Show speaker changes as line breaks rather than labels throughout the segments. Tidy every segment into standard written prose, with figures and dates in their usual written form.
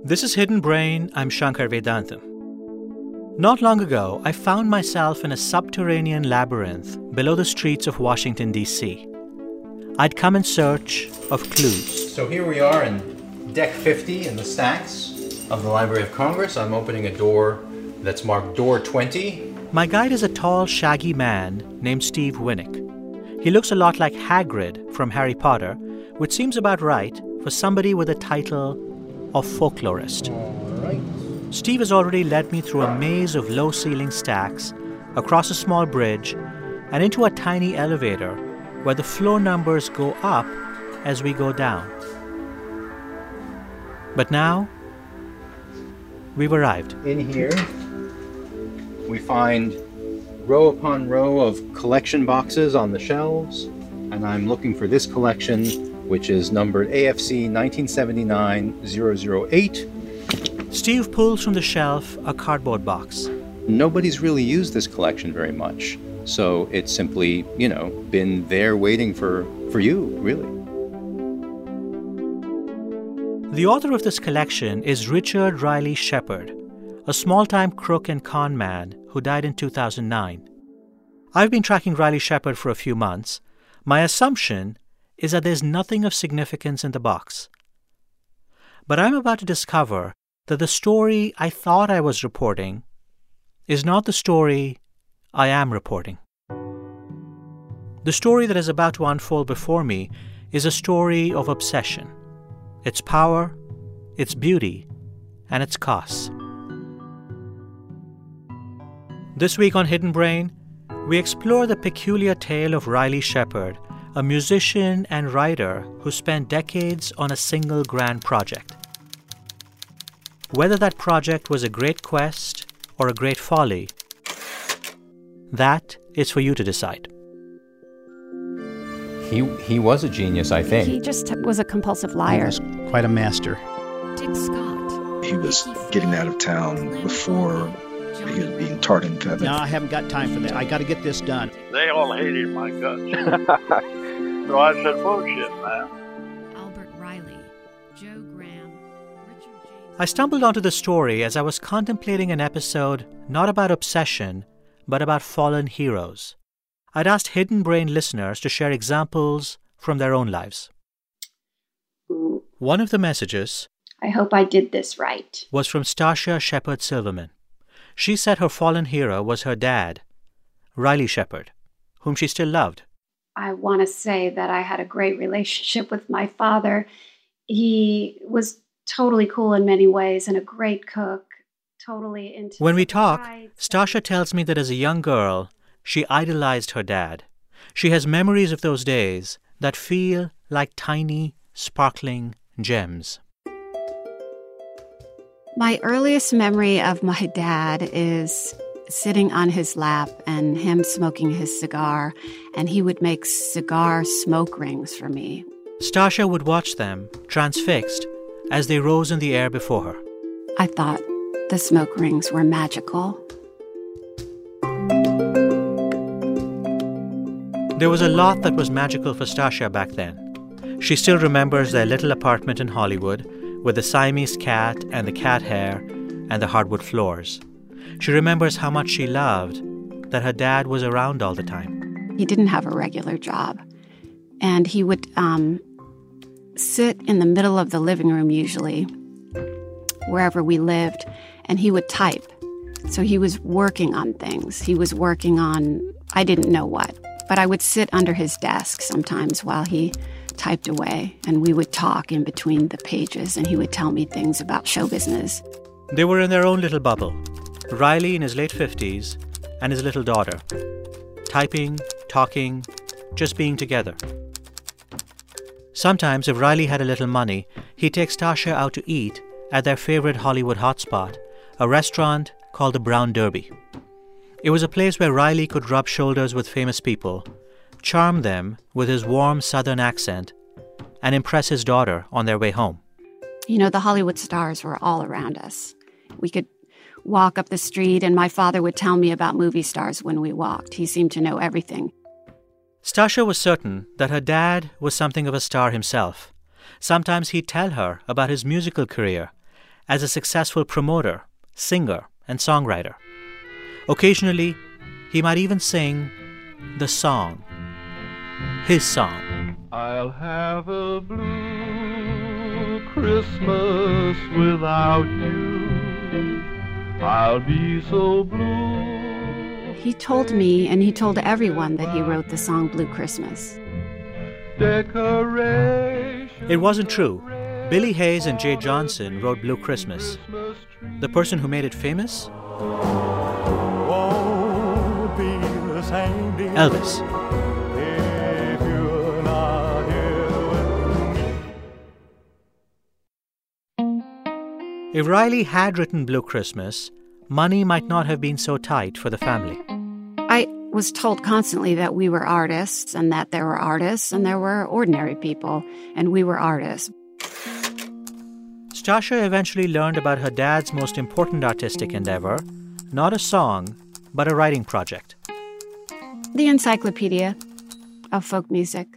This is Hidden Brain. I'm Shankar Vedantam. Not long ago, I found myself in a subterranean labyrinth below the streets of Washington, D.C. I'd come in search of clues.
So here we are in Deck 50 in the stacks of the Library of Congress. I'm opening a door that's marked Door 20.
My guide is a tall, shaggy man named Steve Winnick. He looks a lot like Hagrid from Harry Potter, which seems about right for somebody with the title of folklorist.
All right.
Steve has already led me through a maze of low-ceiling stacks, across a small bridge, and into a tiny elevator where the floor numbers go up as we go down. But now, we've arrived.
In here, we find row upon row of collection boxes on the shelves, and I'm looking for this collection, which is numbered AFC 1979-008.
Steve pulls from the shelf a cardboard box.
Nobody's really used this collection very much, so it's simply, been there waiting for you, really.
The author of this collection is Richard Riley Shepard, a small-time crook and con man who died in 2009. I've been tracking Riley Shepard for a few months. My assumption is that there's nothing of significance in the box. But I'm about to discover that the story I thought I was reporting is not the story I am reporting. The story that is about to unfold before me is a story of obsession, its power, its beauty, and its costs. This week on Hidden Brain, we explore the peculiar tale of Riley Shepard, a musician and writer who spent decades on a single grand project. Whether that project was a great quest or a great folly, that is for you to decide.
He was a genius, I think.
He just was a compulsive liar.
He was quite a master.
Dick Scott.
He was getting out of town before he was being tarred and feathered.
No, I haven't got time for that. I got to get this done.
They all hated my guts. So I said, bullshit, man.
Albert Riley, Joe Graham, Richard James.
I stumbled onto the story as I was contemplating an episode not about obsession, but about fallen heroes. I'd asked Hidden Brain listeners to share examples from their own lives. One of the messages,
I hope I did this right,
was from Stacia Shepard Silverman. She said her fallen hero was her dad, Riley Shepard, whom she still loved.
I want to say that I had a great relationship with my father. He was totally cool in many ways and a great cook, totally into...
When we talk, Stacia tells me that as a young girl, she idolized her dad. She has memories of those days that feel like tiny, sparkling gems.
My earliest memory of my dad is sitting on his lap and him smoking his cigar, and he would make cigar smoke rings for me.
Stacia would watch them, transfixed, as they rose in the air before her.
I thought the smoke rings were magical.
There was a lot that was magical for Stacia back then. She still remembers their little apartment in Hollywood with the Siamese cat and the cat hair and the hardwood floors. She remembers how much she loved that her dad was around all the time.
He didn't have a regular job, and he would sit in the middle of the living room usually, wherever we lived, and he would type. So he was working on things. He was working on, I didn't know what, but I would sit under his desk sometimes while he typed away, and we would talk in between the pages, and he would tell me things about show business.
They were in their own little bubble, Riley in his late 50s and his little daughter, typing, talking, just being together. Sometimes, if Riley had a little money, he'd take Stacia out to eat at their favorite Hollywood hotspot, a restaurant called the Brown Derby. It was a place where Riley could rub shoulders with famous people, charm them with his warm Southern accent, and impress his daughter on their way home.
You know, the Hollywood stars were all around us. We could walk up the street, and my father would tell me about movie stars when we walked. He seemed to know everything.
Stacia was certain that her dad was something of a star himself. Sometimes he'd tell her about his musical career, as a successful promoter, singer, and songwriter. Occasionally, he might even sing the song, his song.
I'll have a blue Christmas without you. I'll be so blue.
He told me, and he told everyone, that he wrote the song Blue Christmas.
Decoration.
It wasn't true. Billy Hayes and Jay Johnson wrote Blue Christmas. The person who made it famous?
Won't be the same, dear,
Elvis.
if you're not here with me.
If Riley had written Blue Christmas, money might not have been so tight for the family.
I was told constantly that we were artists and that there were artists and there were ordinary people, and we were artists.
Stasha eventually learned about her dad's most important artistic endeavor, not a song, but a writing project.
The Encyclopedia of Folk Music.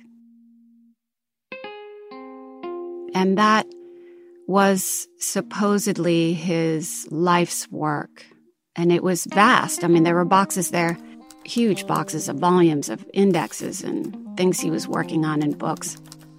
And that was supposedly his life's work. And it was vast. I mean, there were boxes there, huge boxes of volumes of indexes and things he was working on in books.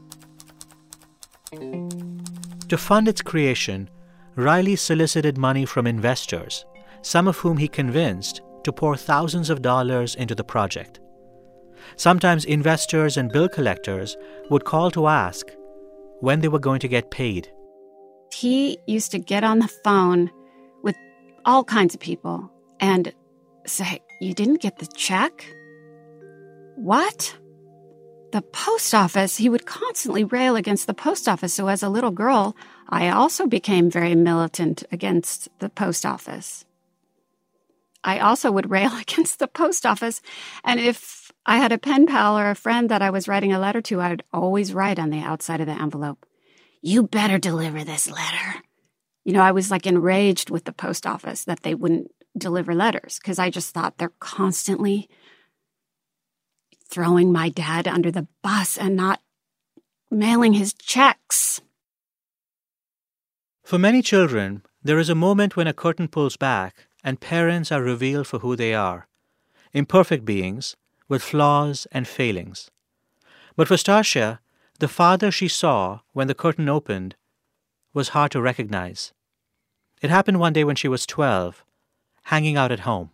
To fund its creation, Riley solicited money from investors, some of whom he convinced to pour thousands of dollars into the project. Sometimes investors and bill collectors would call to ask when they were going to get paid.
He used to get on the phone with all kinds of people and say, "You didn't get the check? What? The post office?" He would constantly rail against the post office. So as a little girl, I also became very militant against the post office. I also would rail against the post office. And if I had a pen pal or a friend that I was writing a letter to, I would always write on the outside of the envelope, "You better deliver this letter." You know, I was like enraged with the post office that they wouldn't deliver letters because I just thought they're constantly throwing my dad under the bus and not mailing his checks.
For many children, there is a moment when a curtain pulls back and parents are revealed for who they are, imperfect beings with flaws and failings. But for Stasha, the father she saw when the curtain opened was hard to recognize. It happened one day when she was 12, hanging out at home.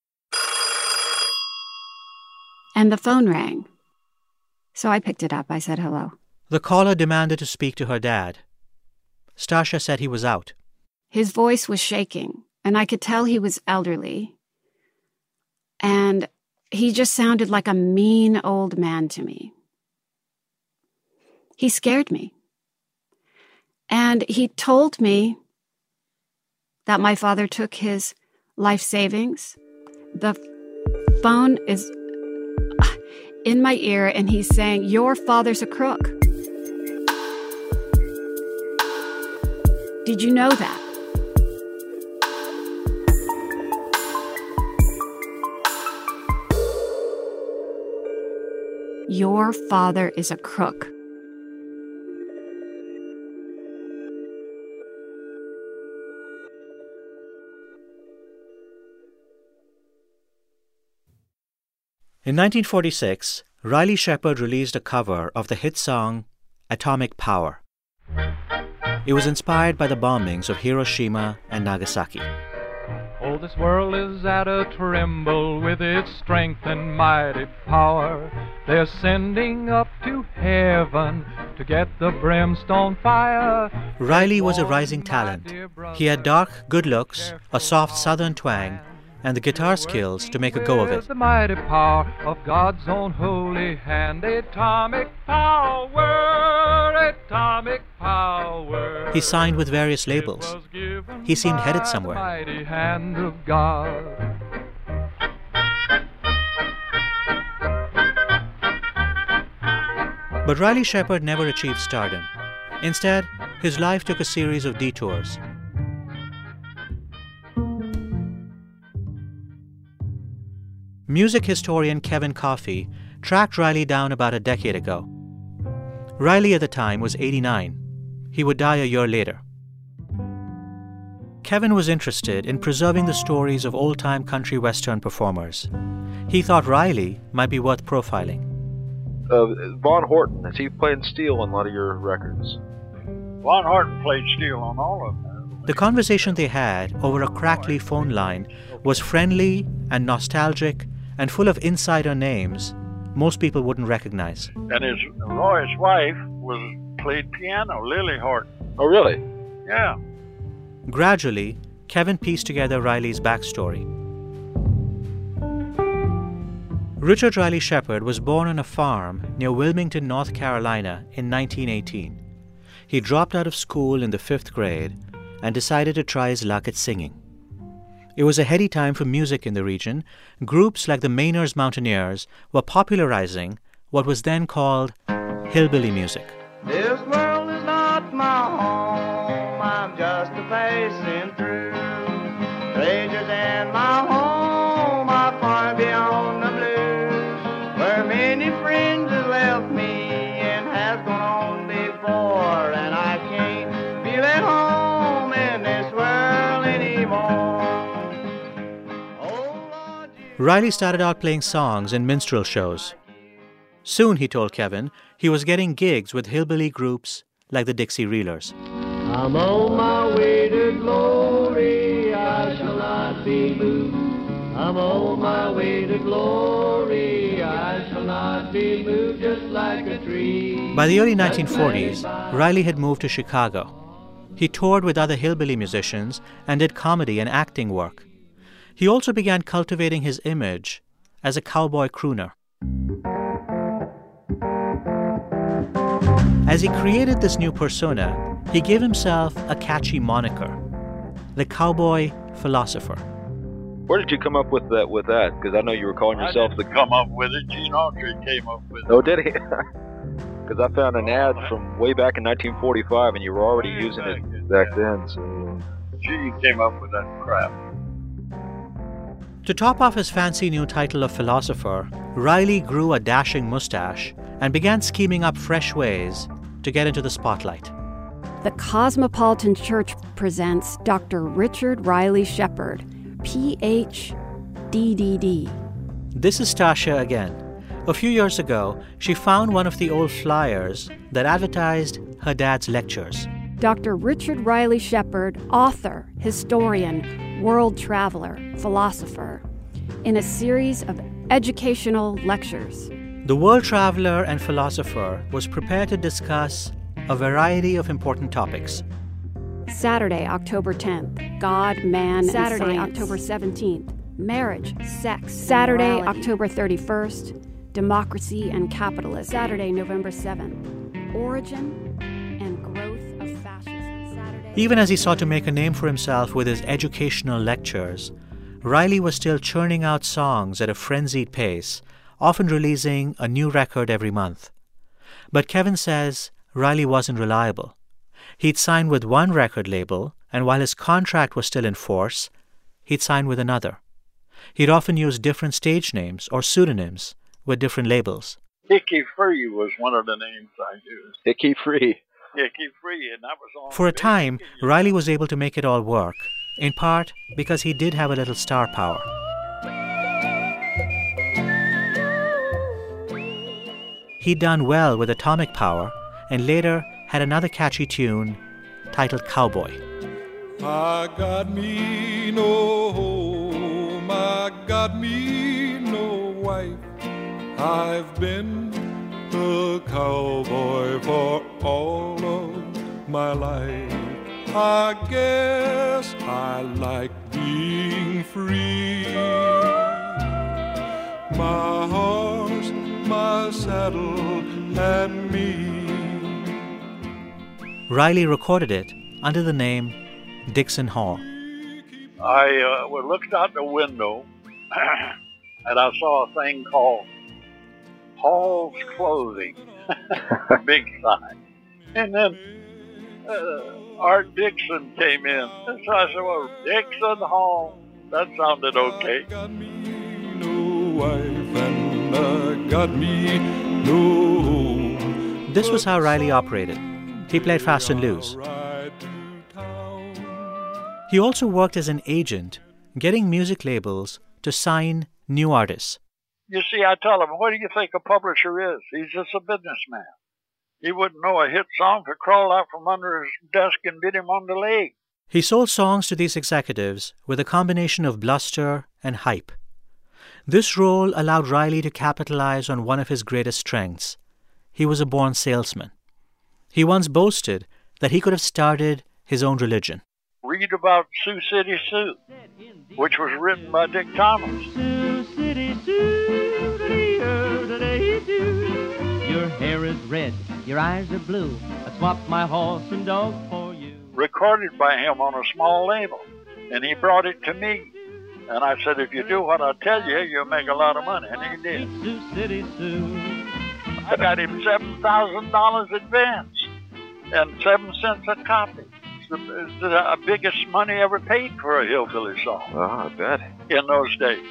And the phone rang. So I picked it up. I said hello.
The caller demanded to speak to her dad. Stasha said he was out.
His voice was shaking, and I could tell he was elderly. And he just sounded like a mean old man to me. He scared me. And he told me that my father took his life savings. The phone is in my ear, and he's saying, "Your father's a crook. Did you know that?" Your father is a crook.
In 1946, Riley Shepard released a cover of the hit song Atomic Power. It was inspired by the bombings of Hiroshima and Nagasaki.
Oh, this world is at a tremble with its strength and mighty power. They're sending up to heaven to get the brimstone fire.
Riley was a rising talent. He had dark, good looks, a soft southern twang, and the guitar skills to make a go of it.
The mighty power of God's own holy hand. Atomic power, atomic power.
He signed with various labels. He seemed headed somewhere.
Mighty hand of God.
But Riley Shepard never achieved stardom. Instead, his life took a series of detours. Music historian Kevin Coffey tracked Riley down about a decade ago. Riley at the time was 89. He would die a year later. Kevin was interested in preserving the stories of old-time country western performers. He thought Riley might be worth profiling.
Von Horton, has he played steel on a lot of your records?
Von Horton played steel on all of them.
The conversation they had over a crackly phone line was friendly and nostalgic and full of insider names most people wouldn't recognize.
And Roy's wife played piano, Lily Horton.
Oh, really?
Yeah.
Gradually, Kevin pieced together Riley's backstory. Richard Riley Shepard was born on a farm near Wilmington, North Carolina in 1918. He dropped out of school in the 5th grade and decided to try his luck at singing. It was a heady time for music in the region. Groups like the Mainers Mountaineers were popularizing what was then called hillbilly music.
This world is not my home, I'm just a passing through. Treasures in my home are far beyond the blue, where many friends have left me and has gone on before, and I can't feel at home in this world anymore.
Riley started out playing songs in minstrel shows. Soon, he told Kevin, he was getting gigs with hillbilly groups like the Dixie Reelers.
I'm on my way to glory, I shall not be moved. I'm on my way to glory, I shall not be moved, just like a tree.
By the early 1940s, Riley had moved to Chicago. He toured with other hillbilly musicians and did comedy and acting work. He also began cultivating his image as a cowboy crooner. As he created this new persona, he gave himself a catchy moniker, the Cowboy Philosopher.
Where did you come up with that? Because I know you were calling yourself
the... come up with it. Gene Autry came up with it.
Oh, did he? Because I found an ad from way back in 1945, and you were already using it back then. So
Gene came up with that crap.
To top off his fancy new title of philosopher, Riley grew a dashing mustache and began scheming up fresh ways to get into the spotlight.
The Cosmopolitan Church presents Dr. Richard Riley Shepard, Ph.D.D.D.
This is Tasha again. A few years ago, she found one of the old flyers that advertised her dad's lectures.
Dr. Richard Riley Shepard, author, historian, world traveler, philosopher, in a series of educational lectures.
The world traveler and philosopher was prepared to discuss a variety of important topics.
Saturday, October 10th, God, Man, Saturday, and October 17th, marriage, sex, Saturday, morality. October 31st, democracy and capitalism. Saturday, November 7th, origin and growth of fascism. Saturday.
Even as he sought to make a name for himself with his educational lectures, Riley was still churning out songs at a frenzied pace, often releasing a new record every month. But Kevin says Riley wasn't reliable. He'd signed with one record label, and while his contract was still in force, he'd signed with another. He'd often use different stage names or pseudonyms with different labels.
Hickey Free was one of the names I used.
Hickey Free.
Hickey Free, and that was on.
For a time, Riley was able to make it all work, in part because he did have a little star power. He'd done well with Atomic Power and later had another catchy tune titled Cowboy.
I got me no home, I got me no wife. I've been a cowboy for all of my life. I guess I like being free. My horse, my saddle, and me.
Riley recorded it under the name Dixon Hall.
I looked out the window and I saw a thing called Hall's Clothing, big sign. And then Art Dixon came in. And so I said, well, Dixon Hall, that sounded okay.
Got me no wife and got me no home.
This was how Riley operated. He played fast and loose. He also worked as an agent, getting music labels to sign new artists.
You see, I tell him, what do you think a publisher is? He's just a businessman. He wouldn't know a hit song could crawl out from under his desk and bit him on the leg.
He sold songs to these executives with a combination of bluster and hype. This role allowed Riley to capitalize on one of his greatest strengths. He was a born salesman. He once boasted that he could have started his own religion.
Read about Sioux City Sue, which was written by Dick Thomas.
Sioux City Sue, your hair is red, your eyes are blue. I swapped my horse and dog for you.
Recorded by him on a small label, and he brought it to me. And I said, if you do what I tell you, you'll make a lot of money. And he did.
Sioux City Sue.
I got him $7,000 advance and 7 cents a copy. It's the biggest money ever paid for a hillbilly song.
Oh, I bet.
In those days.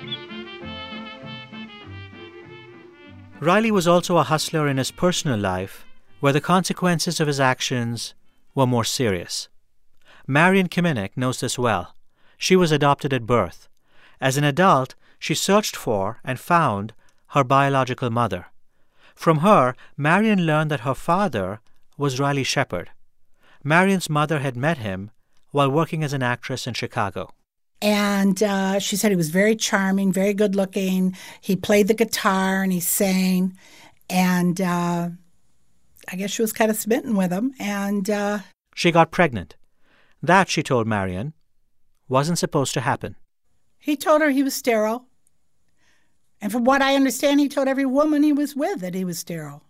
Riley was also a hustler in his personal life, where the consequences of his actions were more serious. Marion Kiminek knows this well. She was adopted at birth. As an adult, she searched for and found her biological mother. From her, Marion learned that her father was Riley Shepard. Marion's mother had met him while working as an actress in Chicago.
And she said he was very charming, very good-looking. He played the guitar and he sang. And I guess she was kind of smitten with him. And
she got pregnant. That, she told Marion, wasn't supposed to happen.
He told her he was sterile. And from what I understand, he told every woman he was with that he was sterile.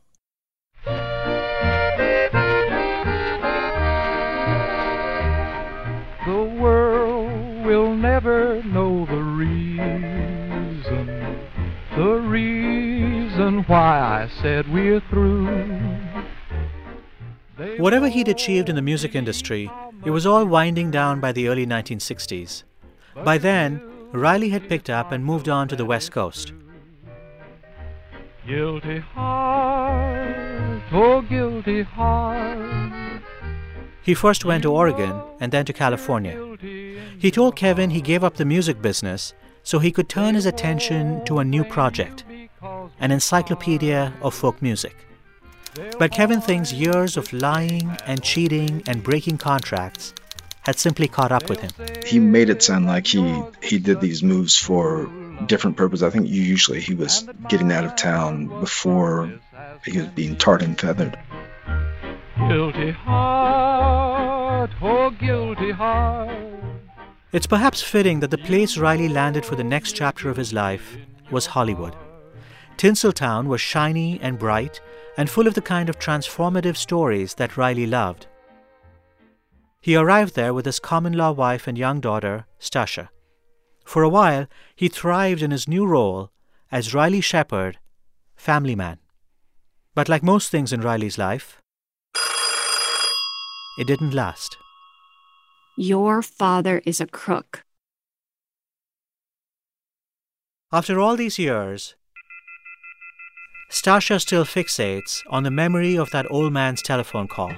The world will never know the reason why I said we're through.
Whatever he'd achieved in the music industry, it was all winding down by the early 1960s. By then, Riley had picked up and moved on to the West Coast.
Guilty heart, oh guilty heart.
He first went to Oregon and then to California. He told Kevin he gave up the music business so he could turn his attention to a new project, an encyclopedia of folk music. But Kevin thinks years of lying and cheating and breaking contracts had simply caught up with him.
He made it sound like he did these moves for different purposes. I think usually he was getting out of town before he was being tarred and feathered.
Guilty heart, oh guilty heart.
It's perhaps fitting that the place Riley landed for the next chapter of his life was Hollywood. Tinseltown was shiny and bright and full of the kind of transformative stories that Riley loved. He arrived there with his common-law wife and young daughter, Stasha. For a while, he thrived in his new role as Riley Shepard, family man. But like most things in Riley's life, it didn't last.
Your father is a crook.
After all these years, Stasha still fixates on the memory of that old man's telephone call.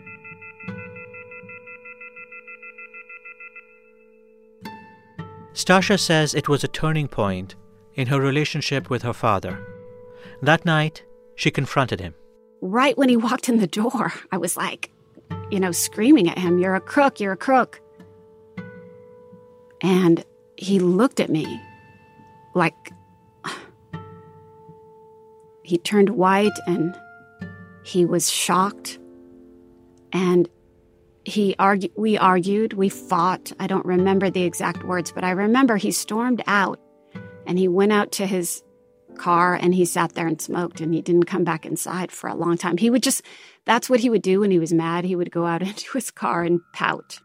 Stasha says it was a turning point in her relationship with her father. That night, she confronted him.
Right when he walked in the door, I was like, screaming at him, "You're a crook, you're a crook." And he looked at me like he turned white and he was shocked. And we argued, we fought. I don't remember the exact words, but I remember he stormed out and he went out to his car and he sat there and smoked and he didn't come back inside for a long time. That's what he would do when he was mad. He would go out into his car and pout.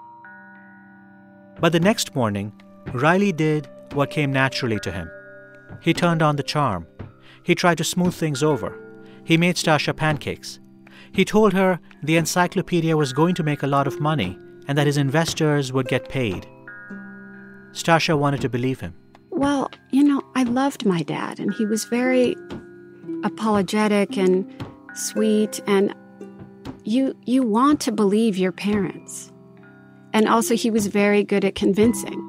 But the next morning, Riley did what came naturally to him. He turned on the charm. He tried to smooth things over. He made Stasha pancakes. He told her the encyclopedia was going to make a lot of money and that his investors would get paid. Stasha wanted to believe him.
Well, I loved my dad, and he was very apologetic and sweet, and you want to believe your parents. And also, he was very good at convincing.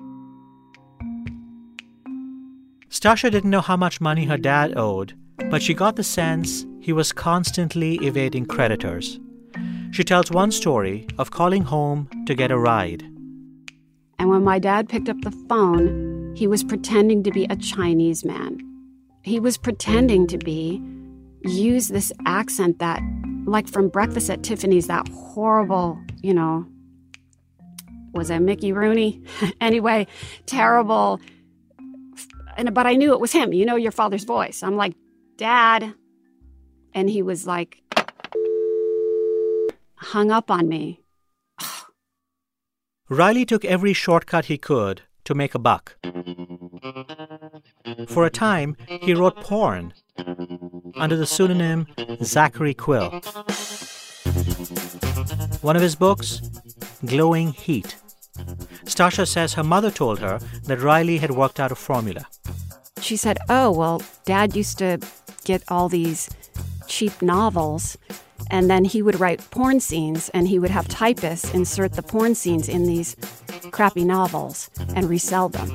Stasha didn't know how much money her dad owed, but she got the sense he was constantly evading creditors. She tells one story of calling home to get a ride.
And when my dad picked up the phone, he was pretending to be a Chinese man. He was pretending to use this accent that, like from Breakfast at Tiffany's, that horrible, was that Mickey Rooney? Anyway, terrible. But I knew it was him. You know your father's voice. I'm like, Dad. And he was like, hung up on me.
Riley took every shortcut he could to make a buck. For a time, he wrote porn under the pseudonym Zachary Quill. One of his books, Glowing Heat. Stasha says her mother told her that Riley had worked out a formula.
She said, oh, well, Dad used to get all these cheap novels, and then he would write porn scenes, and he would have typists insert the porn scenes in these crappy novels and resell them.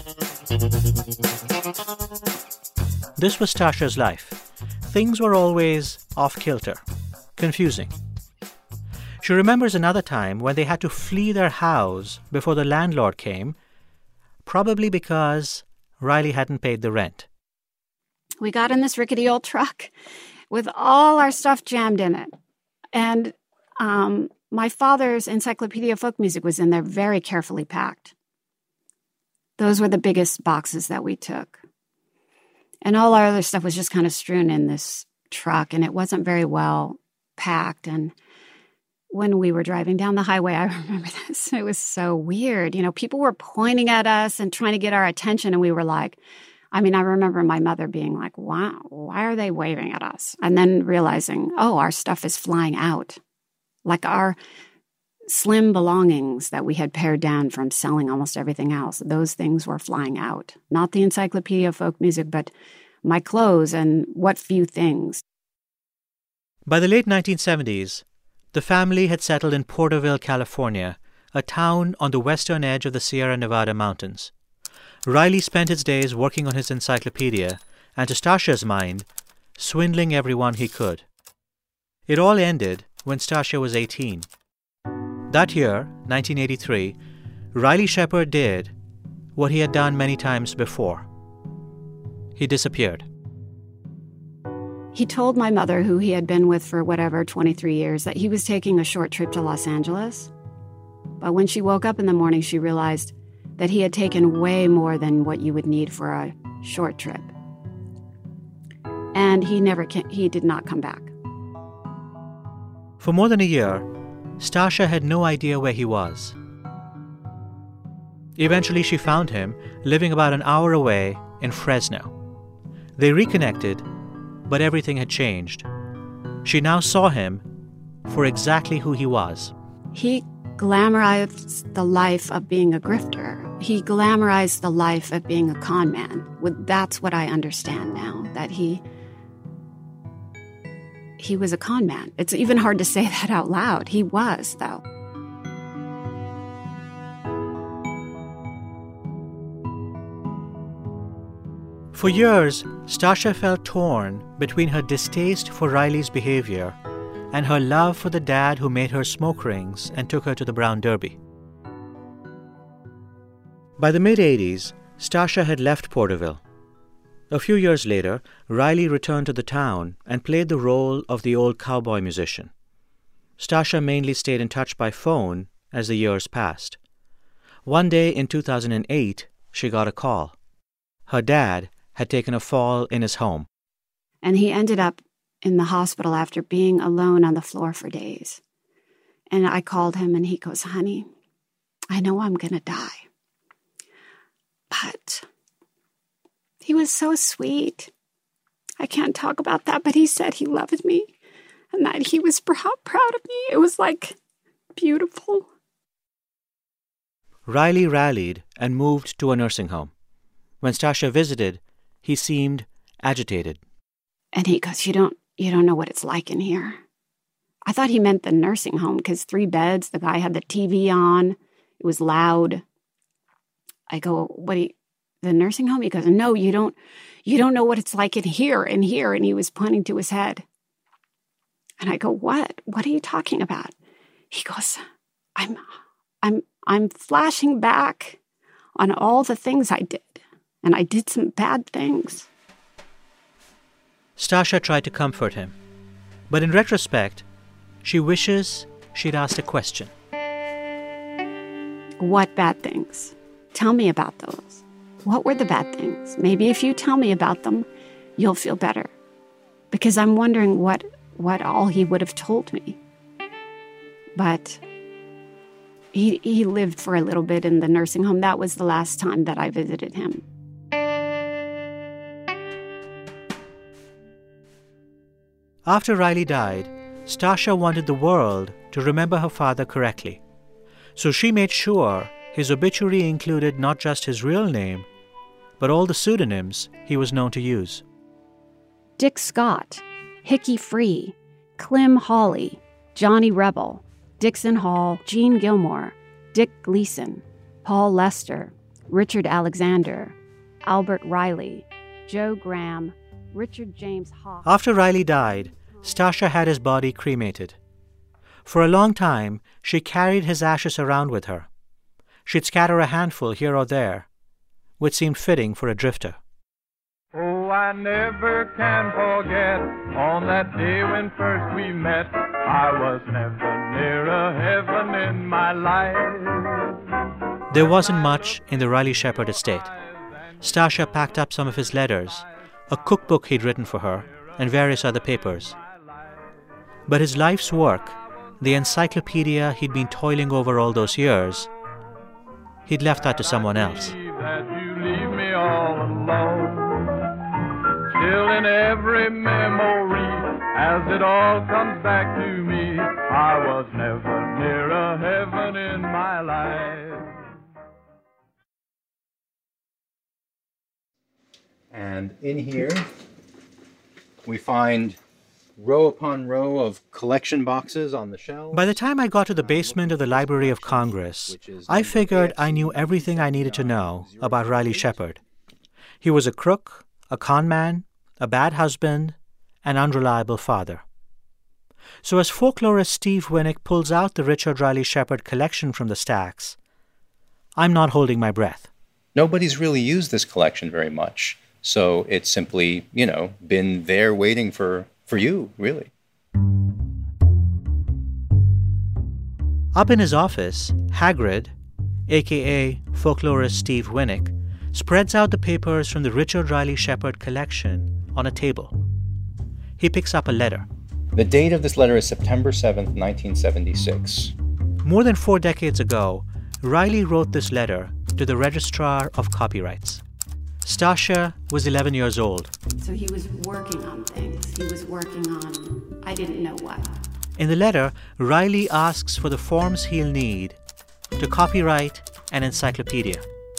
This was Stasha's life. Things were always off-kilter, confusing. She remembers another time when they had to flee their house before the landlord came, probably because Riley hadn't paid the rent.
We got in this rickety old truck with all our stuff jammed in it. And my father's Encyclopedia of Folk Music was in there, very carefully packed. Those were the biggest boxes that we took. And all our other stuff was just kind of strewn in this truck, and it wasn't very well packed. And when we were driving down the highway, I remember this. It was so weird. People were pointing at us and trying to get our attention, and we were like, I remember my mother being like, wow, why are they waving at us? And then realizing, oh, our stuff is flying out. Like our slim belongings that we had pared down from selling almost everything else, those things were flying out. Not the Encyclopedia of Folk Music, but my clothes and what few things.
By the late 1970s, the family had settled in Porterville, California, a town on the western edge of the Sierra Nevada mountains. Riley spent his days working on his encyclopedia and, to Stasha's mind, swindling everyone he could. It all ended when Stasha was 18. That year, 1983, Riley Shepard did what he had done many times before. He disappeared.
He told my mother, who he had been with for 23 years, that he was taking a short trip to Los Angeles. But when she woke up in the morning, she realized that he had taken way more than what you would need for a short trip. And he did not come back.
For more than a year, Stasha had no idea where he was. Eventually, she found him living about an hour away in Fresno. They reconnected, but everything had changed. She now saw him for exactly who he was.
He glamorized the life of being a grifter. He glamorized the life of being a con man. That's what I understand now, that he was a con man. It's even hard to say that out loud. He was, though.
For years, Stasha felt torn between her distaste for Riley's behavior and her love for the dad who made her smoke rings and took her to the Brown Derby. By the mid-'80s, Stasha had left Porterville. A few years later, Riley returned to the town and played the role of the old cowboy musician. Stasha mainly stayed in touch by phone as the years passed. One day in 2008, she got a call. Her dad had taken a fall in his home.
And he ended up in the hospital after being alone on the floor for days. And I called him and he goes, honey, I know I'm going to die. But he was so sweet. I can't talk about that, but he said he loved me and that he was proud of me. It was like beautiful.
Riley rallied and moved to a nursing home. When Stasha visited, he seemed agitated.
And he goes, you don't know what it's like in here. I thought he meant the nursing home because 3 beds, the guy had the TV on. It was loud. I go, the nursing home? He goes, no, you don't know what it's like in here. And he was pointing to his head. And I go, what? What are you talking about? He goes, I'm flashing back on all the things I did. And I did some bad things.
Stasha tried to comfort him. But in retrospect, she wishes she'd asked a question.
What bad things? Tell me about those. What were the bad things? Maybe if you tell me about them, you'll feel better. Because I'm wondering what all he would have told me. But he lived for a little bit in the nursing home. That was the last time that I visited him.
After Riley died, Stasha wanted the world to remember her father correctly. So she made sure his obituary included not just his real name, but all the pseudonyms he was known to use.
Dick Scott, Hickey Free, Clem Hawley, Johnny Rebel, Dixon Hall, Gene Gilmore, Dick Gleason, Paul Lester, Richard Alexander, Albert Riley, Joe Graham, Richard James Hawk.
After Riley died, Stasha had his body cremated. For a long time, she carried his ashes around with her. She'd scatter a handful here or there, which seemed fitting for a drifter.
Oh, I never can forget on that day when first we met. I was never nearer heaven in my life.
There wasn't much in the Riley Shepard estate. Stasha packed up some of his letters, a cookbook he'd written for her, and various other papers. But his life's work, the encyclopedia he'd been toiling over all those years, he'd left that to someone else.
That you leave me all alone. Still in every memory, as it all comes back to me, I was never nearer heaven in my life.
And in here, we find row upon row of collection boxes on the shelves.
By the time I got to the basement of the Library of Congress, I figured I knew everything I needed to know about Riley Shepard. He was a crook, a con man, a bad husband, an unreliable father. So as folklorist Steve Winnick pulls out the Richard Riley Shepard collection from the stacks, I'm not holding my breath.
Nobody's really used this collection very much. So it's simply, been there waiting for you, really.
Up in his office, Hagrid, a.k.a. folklorist Steve Winnick, spreads out the papers from the Richard Riley Shepard collection on a table. He picks up a letter.
The date of this letter is September 7th, 1976.
More than 4 decades ago, Riley wrote this letter to the Registrar of Copyrights. Stasha was 11 years old.
So he was working on things. He was working on, I didn't know what.
In the letter, Riley asks for the forms he'll need to copyright an encyclopedia.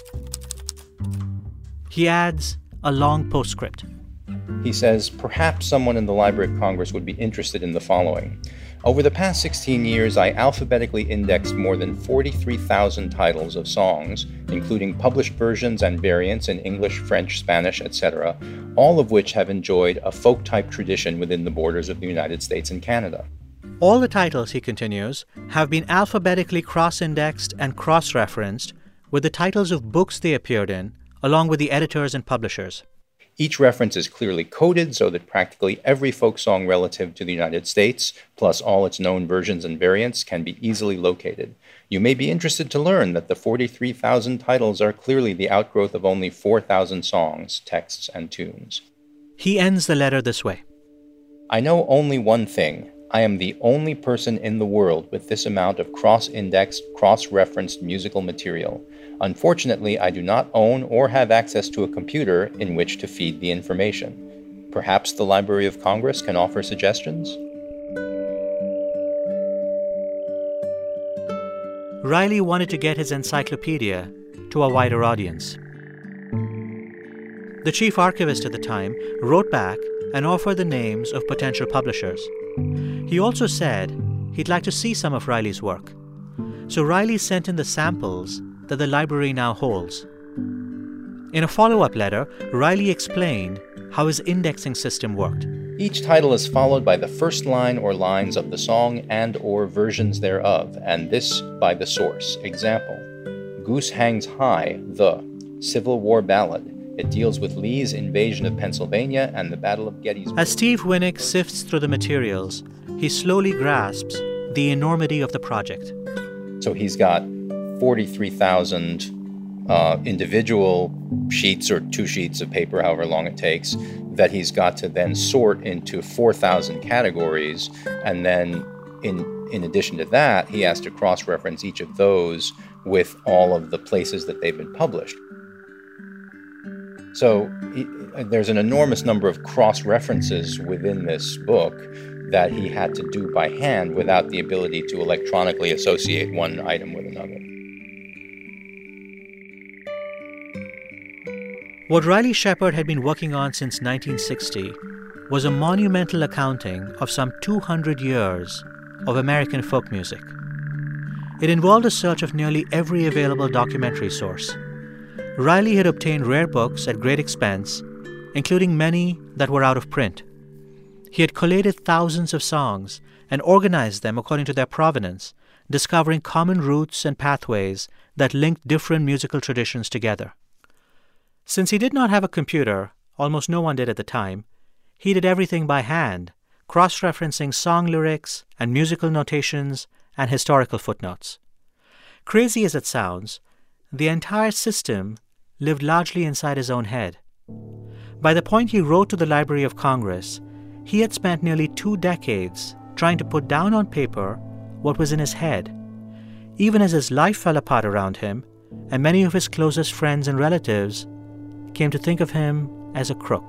He adds a long postscript.
He says, perhaps someone in the Library of Congress would be interested in the following. Over the past 16 years, I alphabetically indexed more than 43,000 titles of songs, including published versions and variants in English, French, Spanish, etc., all of which have enjoyed a folk-type tradition within the borders of the United States and Canada.
All the titles, he continues, have been alphabetically cross-indexed and cross-referenced with the titles of books they appeared in, along with the editors and publishers.
Each reference is clearly coded so that practically every folk song relative to the United States, plus all its known versions and variants, can be easily located. You may be interested to learn that the 43,000 titles are clearly the outgrowth of only 4,000 songs, texts, and tunes.
He ends the letter this way.
I know only one thing. I am the only person in the world with this amount of cross-indexed, cross-referenced musical material. Unfortunately, I do not own or have access to a computer in which to feed the information. Perhaps the Library of Congress can offer suggestions?
Riley wanted to get his encyclopedia to a wider audience. The chief archivist at the time wrote back and offered the names of potential publishers. He also said he'd like to see some of Riley's work. So Riley sent in the samples that the library now holds. In a follow-up letter, Riley explained how his indexing system worked.
Each title is followed by the first line or lines of the song and or versions thereof, and this by the source. Example, Goose Hangs High, the Civil War Ballad. It deals with Lee's invasion of Pennsylvania and the Battle of Gettysburg.
As Steve Winnick sifts through the materials, he slowly grasps the enormity of the project.
So he's got 43,000 individual sheets or 2 sheets of paper, however long it takes, that he's got to then sort into 4,000 categories. And then in addition to that, he has to cross-reference each of those with all of the places that they've been published. So there's an enormous number of cross-references within this book that he had to do by hand without the ability to electronically associate one item with another.
What Riley Shepard had been working on since 1960 was a monumental accounting of some 200 years of American folk music. It involved a search of nearly every available documentary source. Riley had obtained rare books at great expense, including many that were out of print. He had collated thousands of songs and organized them according to their provenance, discovering common roots and pathways that linked different musical traditions together. Since he did not have a computer, almost no one did at the time, he did everything by hand, cross-referencing song lyrics and musical notations and historical footnotes. Crazy as it sounds, the entire system lived largely inside his own head. By the point he wrote to the Library of Congress, he had spent nearly 2 decades trying to put down on paper what was in his head. Even as his life fell apart around him, and many of his closest friends and relatives came to think of him as a crook.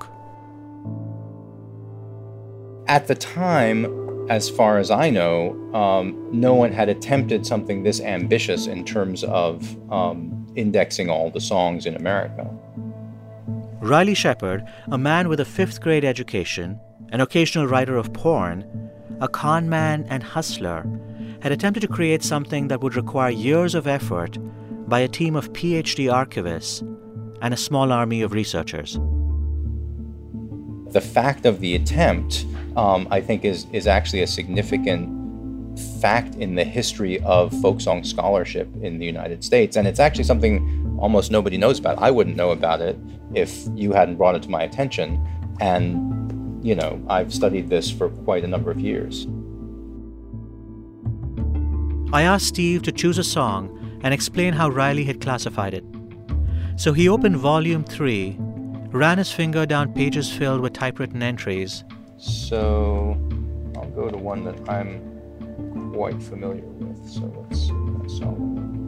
At the time, as far as I know, no one had attempted something this ambitious in terms of indexing all the songs in America.
Riley Shepard, a man with a 5th grade education, an occasional writer of porn, a con man and hustler, had attempted to create something that would require years of effort by a team of PhD archivists and a small army of researchers.
The fact of the attempt, I think, is actually a significant fact in the history of folk song scholarship in the United States. And it's actually something almost nobody knows about. I wouldn't know about it if you hadn't brought it to my attention. And, you know, I've studied this for quite a number of years.
I asked Steve to choose a song and explain how Riley had classified it. So he opened Volume 3, ran his finger down pages filled with typewritten entries.
So I'll go to one that I'm quite familiar with. So let's see that song.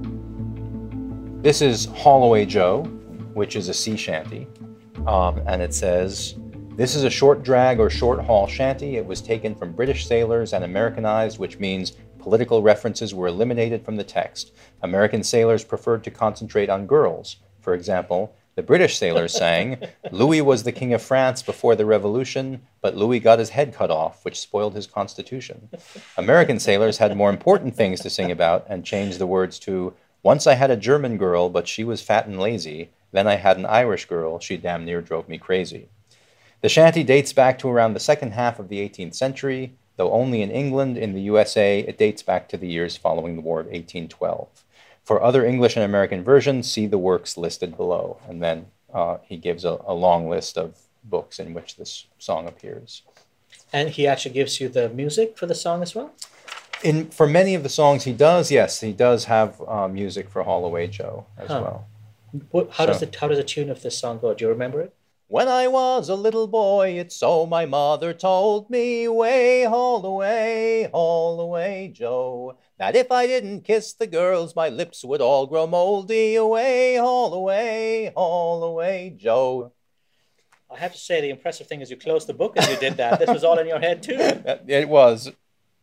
This is Haul-Away Joe, which is a sea shanty. And it says, "This is a short drag or short haul shanty. It was taken from British sailors and Americanized, which means political references were eliminated from the text. American sailors preferred to concentrate on girls. For example, the British sailors sang, 'Louis was the King of France before the Revolution, but Louis got his head cut off, which spoiled his constitution.' American sailors had more important things to sing about and changed the words to, 'Once I had a German girl, but she was fat and lazy. Then I had an Irish girl. She damn near drove me crazy.' The shanty dates back to around the second half of the 18th century, though only in England. In the USA, it dates back to the years following the War of 1812. For other English and American versions, see the works listed below." And then he gives a long list of books in which this song appears.
And he actually gives you the music for the song as well?
For many of the songs he does, yes, he does have music for Haul-Away Joe as well.
How does the tune of this song go? Do you remember it?
"When I was a little boy, it's so my mother told me, way, Haul-Away Joe, that if I didn't kiss the girls, my lips would all grow moldy, away, Haul-Away Joe."
I have to say, the impressive thing is you closed the book as you did that. This was all in your head, too.
It was.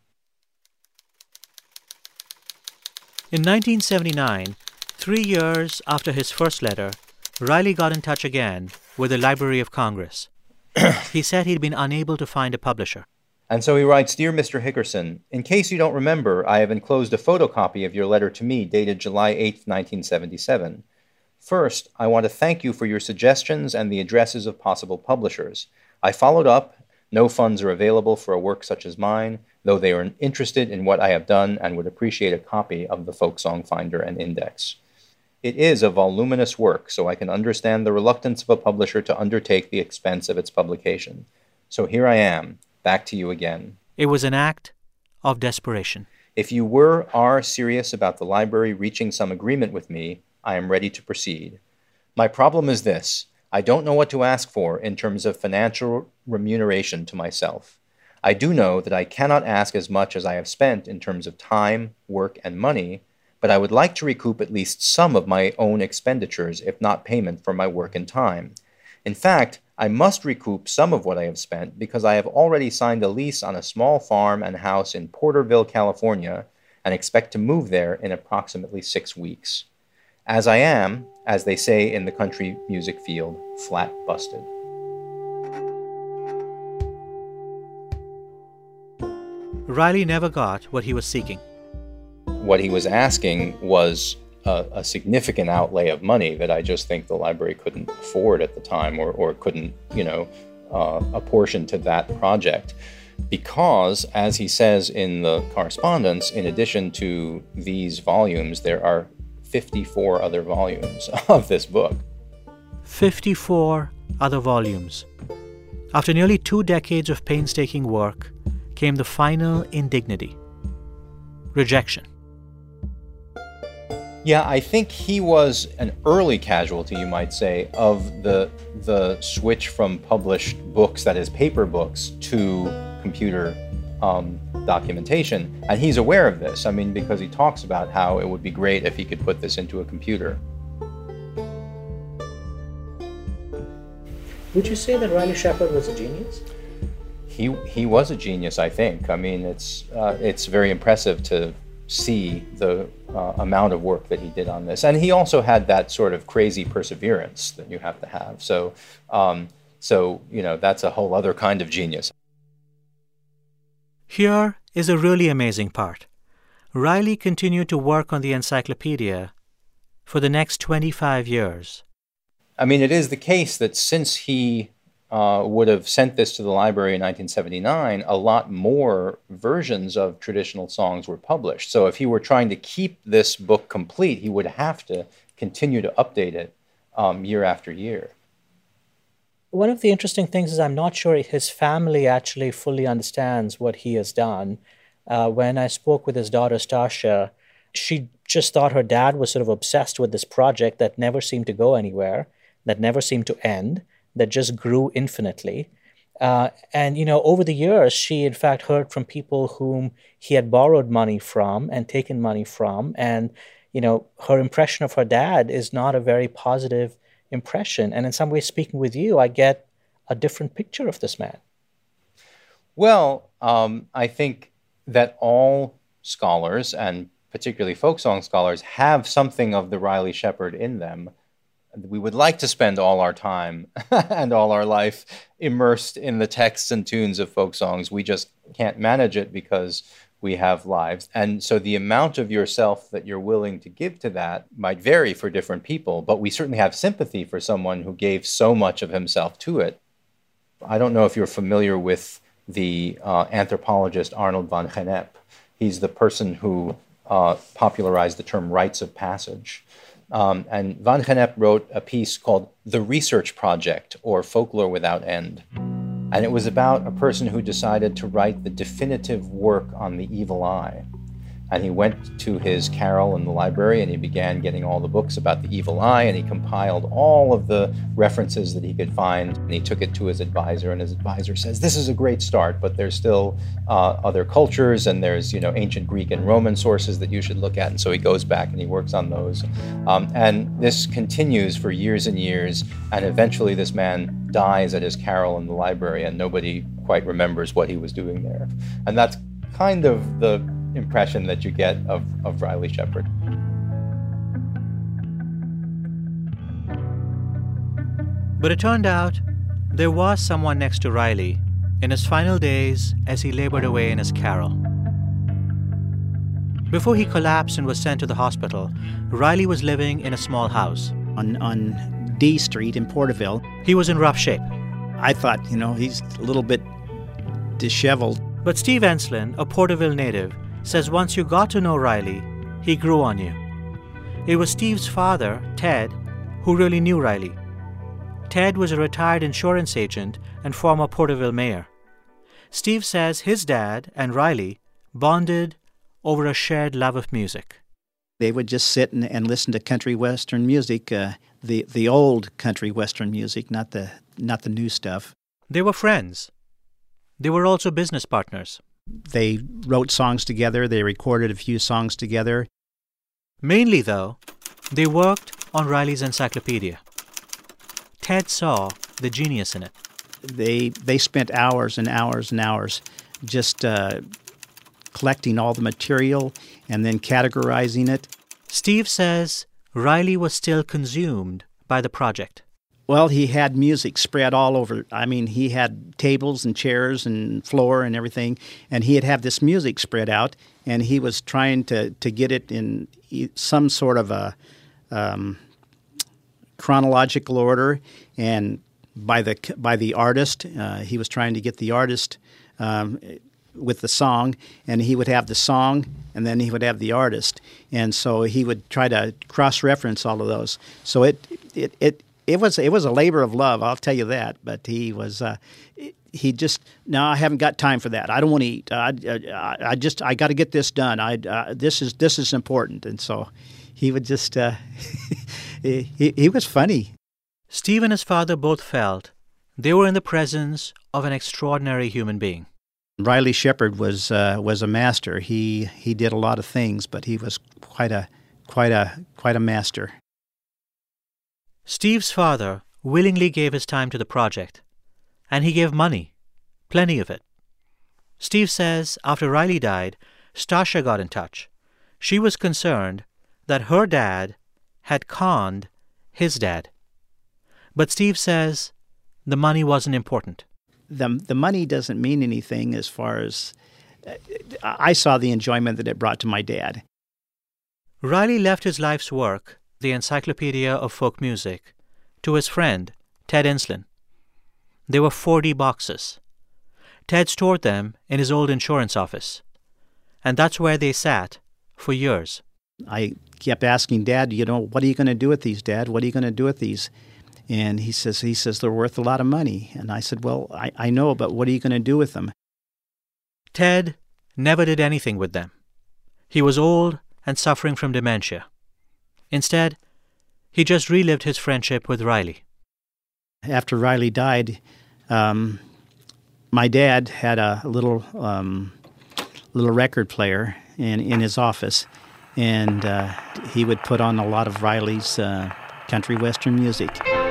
In 1979, 3 years after his first letter, Riley got in touch again with the Library of Congress. He said he'd been unable to find a publisher.
And so he writes, Dear Mr. Hickerson, in case you don't remember, I have enclosed a photocopy of your letter to me dated July 8, 1977. First, I want to thank you for your suggestions and the addresses of possible publishers. I followed up. No funds are available for a work such as mine, though they are interested in what I have done and would appreciate a copy of the Folk Song Finder and Index. It is a voluminous work, so I can understand the reluctance of a publisher to undertake the expense of its publication. So here I am, back to you again.
It was an act of desperation.
If you are serious about the library reaching some agreement with me, I am ready to proceed. My problem is this. I don't know what to ask for in terms of financial remuneration to myself. I do know that I cannot ask as much as I have spent in terms of time, work, and money, but I would like to recoup at least some of my own expenditures, if not payment for my work and time. In fact, I must recoup some of what I have spent because I have already signed a lease on a small farm and house in Porterville, California, and expect to move there in approximately 6 weeks. As I am, as they say in the country music field, flat busted.
Riley never got what he was seeking.
What he was asking was a significant outlay of money that I just think the library couldn't afford at the time or couldn't, apportion to that project. Because, as he says in the correspondence, in addition to these volumes, there are 54 other volumes of this book.
54 other volumes. After nearly 2 decades of painstaking work came the final indignity. Rejection.
Yeah, I think he was an early casualty, you might say, of the switch from published books, that is paper books, to computer documentation. And he's aware of this, because he talks about how it would be great if he could put this into a computer.
Would you say that Riley Shepard was a genius?
He was a genius, I think. It's very impressive to see the amount of work that he did on this. And he also had that sort of crazy perseverance that you have to have. So that's a whole other kind of genius.
Here is a really amazing part. Riley continued to work on the encyclopedia for the next 25 years.
It is the case that since he would have sent this to the library in 1979, a lot more versions of traditional songs were published. So if he were trying to keep this book complete, he would have to continue to update it year after year.
One of the interesting things is I'm not sure his family actually fully understands what he has done. When I spoke with his daughter, Stasia, she just thought her dad was sort of obsessed with this project that never seemed to go anywhere, that never seemed to end, that just grew infinitely. Over the years, she in fact heard from people whom he had borrowed money from and taken money from. And, her impression of her dad is not a very positive impression. And in some ways, speaking with you, I get a different picture of this man.
Well, I think that all scholars, and particularly folk song scholars, have something of the Riley Shepard in them. We would like to spend all our time and all our life immersed in the texts and tunes of folk songs. We just can't manage it because we have lives. And so the amount of yourself that you're willing to give to that might vary for different people, but we certainly have sympathy for someone who gave so much of himself to it. I don't know if you're familiar with the anthropologist Arnold van Gennep. He's the person who popularized the term rites of passage. And van Gennep wrote a piece called The Research Project, or Folklore Without End. And it was about a person who decided to write the definitive work on the evil eye. And he went to his carrel in the library and he began getting all the books about the evil eye, and he compiled all of the references that he could find, and he took it to his advisor, and his advisor says, this is a great start, but there's still other cultures, and there's ancient Greek and Roman sources that you should look at. And so he goes back and he works on those. And this continues for years and years, and eventually this man dies at his carrel in the library, and nobody quite remembers what he was doing there. And that's kind of the impression that you get of Riley Shepard.
But it turned out there was someone next to Riley in his final days as he labored away in his carrel. Before he collapsed and was sent to the hospital, Riley was living in a small house.
On D Street in Porterville.
He was in rough shape.
I thought, he's a little bit disheveled.
But Steve Enslin, a Porterville native, says once you got to know Riley, he grew on you. It was Steve's father, Ted, who really knew Riley. Ted was a retired insurance agent and former Porterville mayor. Steve says his dad and Riley bonded over a shared love of music.
They would just sit and listen to country western music, the old country western music, not the new stuff.
They were friends. They were also business partners.
They wrote songs together. They recorded a few songs together.
Mainly, though, they worked on Riley's encyclopedia. Ted saw the genius in it.
They spent hours and hours and hours just collecting all the material and then categorizing it.
Steve says Riley was still consumed by the project.
Well, he had music spread all over. I mean, he had tables and chairs and floor and everything, and he'd have this music spread out, and he was trying to get it in some sort of a chronological order, and by the artist. He was trying to get the artist with the song, and he would have the song, and then he would have the artist, and so he would try to cross-reference all of those. So it was a labor of love, I'll tell you that. But he just, no, I haven't got time for that. I don't want to eat. I got to get this done. This is important, and so he would just he was funny.
Steve and his father both felt they were in the presence of an extraordinary human being.
Riley Shepard was a master. He did a lot of things, but he was quite a master.
Steve's father willingly gave his time to the project, and he gave money, plenty of it. Steve says after Riley died, Stasha got in touch. She was concerned that her dad had conned his dad. But Steve says the money wasn't important.
The money doesn't mean anything as far as I saw the enjoyment that it brought to my dad.
Riley left his life's work, the Encyclopedia of Folk Music, to his friend, Ted Enslin. There were 40 boxes. Ted stored them in his old insurance office, and that's where they sat for years.
I kept asking Dad, what are you going to do with these, Dad? What are you going to do with these? And he says they're worth a lot of money. And I said, well, I know, but what are you going to do with them?
Ted never did anything with them. He was old and suffering from dementia. Instead, he just relived his friendship with Riley.
After Riley died, my dad had a little record player in his office, and he would put on a lot of Riley's country western music.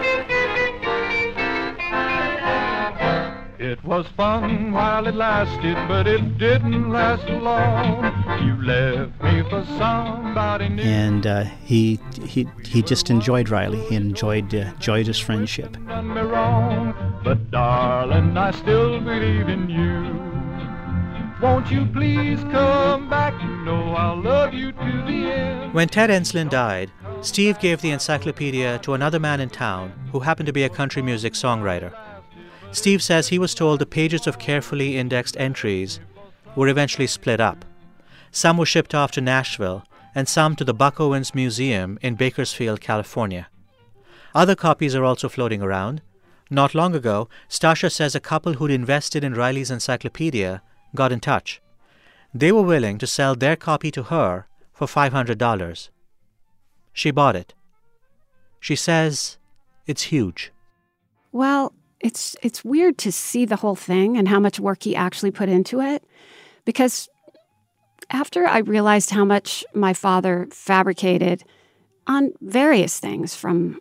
It was fun while it lasted, but it didn't last long. You left me for somebody new.
And he just enjoyed Riley. He enjoyed his friendship.
Done me wrong, but darling, I still believe in you. Won't you please come back? You know I'll love you to the end.
When Ted Enslin died, Steve gave the encyclopedia to another man in town who happened to be a country music songwriter. Steve says he was told the pages of carefully indexed entries were eventually split up. Some were shipped off to Nashville and some to the Buck Owens Museum in Bakersfield, California. Other copies are also floating around. Not long ago, Stasha says a couple who'd invested in Riley's encyclopedia got in touch. They were willing to sell their copy to her for $500. She bought it. She says it's huge.
Well, it's weird to see the whole thing and how much work he actually put into it, because after I realized how much my father fabricated on various things from,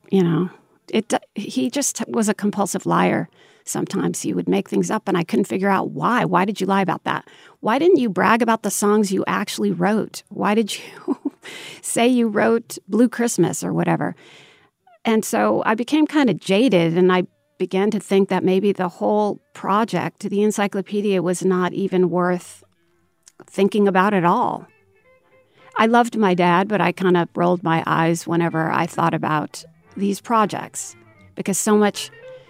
he just was a compulsive liar. Sometimes he would make things up and I couldn't figure out why. Why did you lie about that? Why didn't you brag about the songs you actually wrote? Why did you say you wrote Blue Christmas or whatever? And so I became kind of jaded, and I began to think that maybe the whole project, the encyclopedia, was not even worth thinking about at all. I loved my dad, but I kind of rolled my eyes whenever I thought about these projects because so much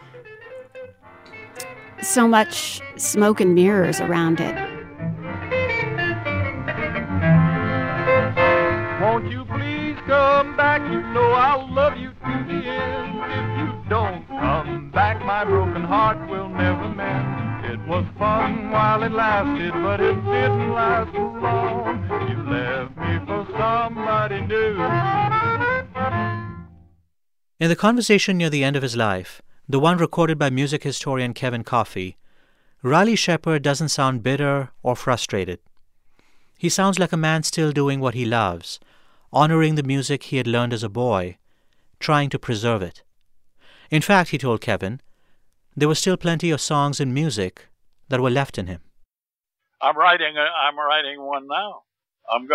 smoke and mirrors around it.
Won't you please come back? You know I'll love you to the end. If you don't come back, my broken heart will never mend. It was fun while it lasted, but it didn't last too long. You left me for somebody new.
In the conversation near the end of his life, the one recorded by music historian Kevin Coffey, Riley Shepard doesn't sound bitter or frustrated. He sounds like a man still doing what he loves, honoring the music he had learned as a boy, trying to preserve it. In fact, he told Kevin, there was still plenty of songs and music that were left in him.
I'm writing one now. I'm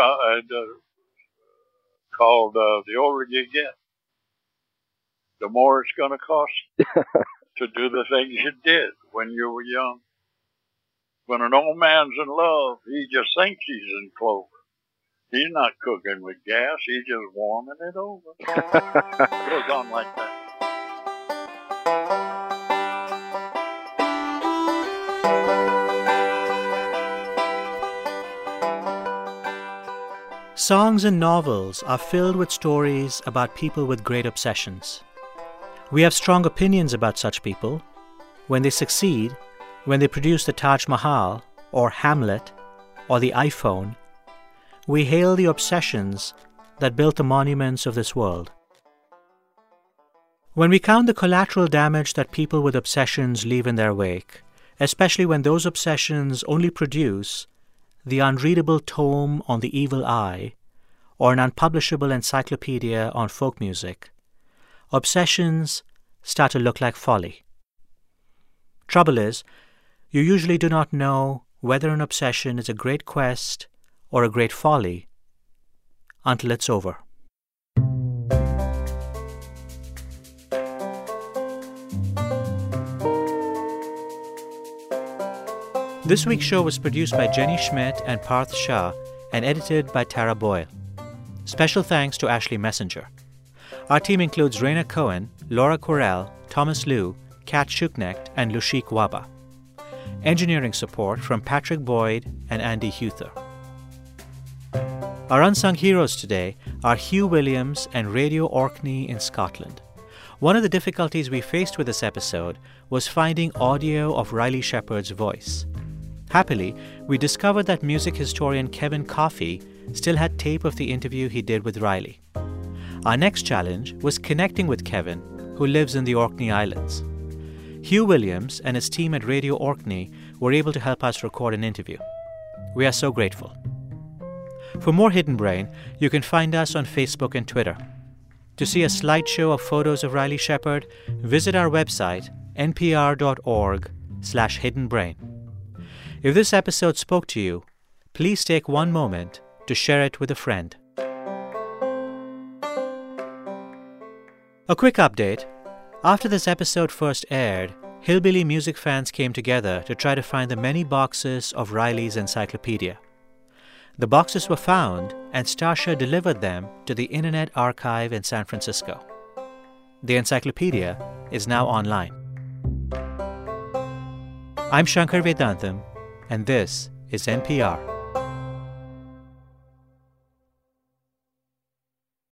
called "The Older You Get, the More It's Going to Cost to Do the Things You Did When You Were Young. When an old man's in love, he just thinks he's in clover. He's not cooking with gas, he's just warming it over. It goes on like that.
Songs and novels are filled with stories about people with great obsessions. We have strong opinions about such people. When they succeed, when they produce the Taj Mahal, or Hamlet, or the iPhone, we hail the obsessions that built the monuments of this world. When we count the collateral damage that people with obsessions leave in their wake, especially when those obsessions only produce the unreadable tome on the evil eye, or an unpublishable encyclopedia on folk music, obsessions start to look like folly. Trouble is, you usually do not know whether an obsession is a great quest or a great folly until it's over. This week's show was produced by Jenny Schmidt and Parth Shah and edited by Tara Boyle. Special thanks to Ashley Messenger. Our team includes Raina Cohen, Laura Correll, Thomas Liu, Kat Schuknecht, and Lushik Waba. Engineering support from Patrick Boyd and Andy Huther. Our unsung heroes today are Hugh Williams and Radio Orkney in Scotland. One of the difficulties we faced with this episode was finding audio of Riley Shepard's voice. Happily, we discovered that music historian Kevin Coffey still had tape of the interview he did with Riley. Our next challenge was connecting with Kevin, who lives in the Orkney Islands. Hugh Williams and his team at Radio Orkney were able to help us record an interview. We are so grateful. For more Hidden Brain, you can find us on Facebook and Twitter. To see a slideshow of photos of Riley Shepard, visit our website, npr.org/hiddenbrain. If this episode spoke to you, please take one moment to share it with a friend. A quick update. After this episode first aired, Hillbilly music fans came together to try to find the many boxes of Riley's encyclopedia. The boxes were found, and Stasha delivered them to the Internet Archive in San Francisco. The encyclopedia is now online. I'm Shankar Vedantam, and this is NPR.